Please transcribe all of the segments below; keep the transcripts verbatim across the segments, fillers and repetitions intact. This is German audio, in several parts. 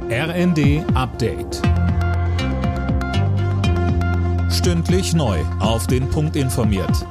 R N D Update. Stündlich neu auf den Punkt informiert.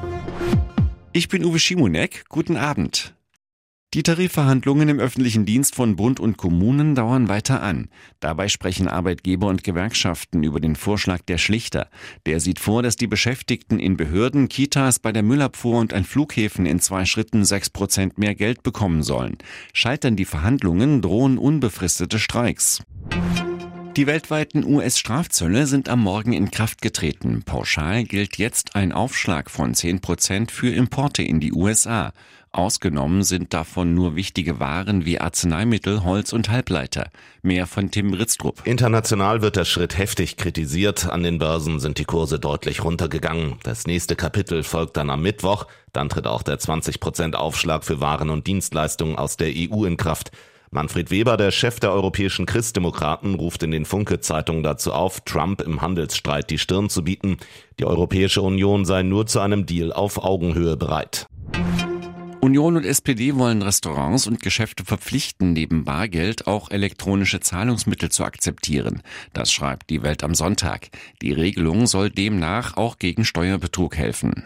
Ich bin Uwe Schimonek. Guten Abend. Die Tarifverhandlungen im öffentlichen Dienst von Bund und Kommunen dauern weiter an. Dabei sprechen Arbeitgeber und Gewerkschaften über den Vorschlag der Schlichter. Der sieht vor, dass die Beschäftigten in Behörden, Kitas, bei der Müllabfuhr und an Flughäfen in zwei Schritten sechs Prozent mehr Geld bekommen sollen. Scheitern die Verhandlungen, drohen unbefristete Streiks. Die weltweiten U S-Strafzölle sind am Morgen in Kraft getreten. Pauschal gilt jetzt ein Aufschlag von zehn Prozent für Importe in die U S A. Ausgenommen sind davon nur wichtige Waren wie Arzneimittel, Holz und Halbleiter. Mehr von Tim Britztrup. International wird der Schritt heftig kritisiert. An den Börsen sind die Kurse deutlich runtergegangen. Das nächste Kapitel folgt dann am Mittwoch. Dann tritt auch der zwanzig Prozent Aufschlag für Waren und Dienstleistungen aus der E U in Kraft. Manfred Weber, der Chef der europäischen Christdemokraten, ruft in den Funke-Zeitungen dazu auf, Trump im Handelsstreit die Stirn zu bieten. Die Europäische Union sei nur zu einem Deal auf Augenhöhe bereit. Union und S P D wollen Restaurants und Geschäfte verpflichten, neben Bargeld auch elektronische Zahlungsmittel zu akzeptieren. Das schreibt die Welt am Sonntag. Die Regelung soll demnach auch gegen Steuerbetrug helfen.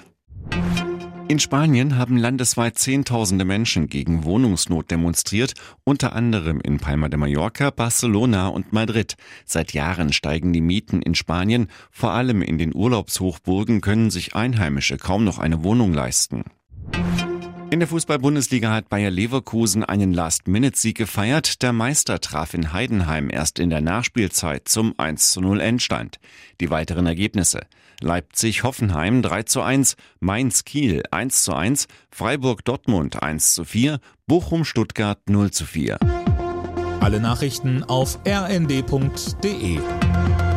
In Spanien haben landesweit Zehntausende Menschen gegen Wohnungsnot demonstriert, unter anderem in Palma de Mallorca, Barcelona und Madrid. Seit Jahren steigen die Mieten in Spanien. Vor allem in den Urlaubshochburgen können sich Einheimische kaum noch eine Wohnung leisten. In der Fußball-Bundesliga hat Bayer Leverkusen einen Last-Minute-Sieg gefeiert. Der Meister traf in Heidenheim erst in der Nachspielzeit zum eins zu null Endstand. Die weiteren Ergebnisse: Leipzig-Hoffenheim drei zu eins, Mainz-Kiel eins zu eins, Freiburg-Dortmund eins zu vier, Bochum-Stuttgart null zu vier. Alle Nachrichten auf r n d punkt d e.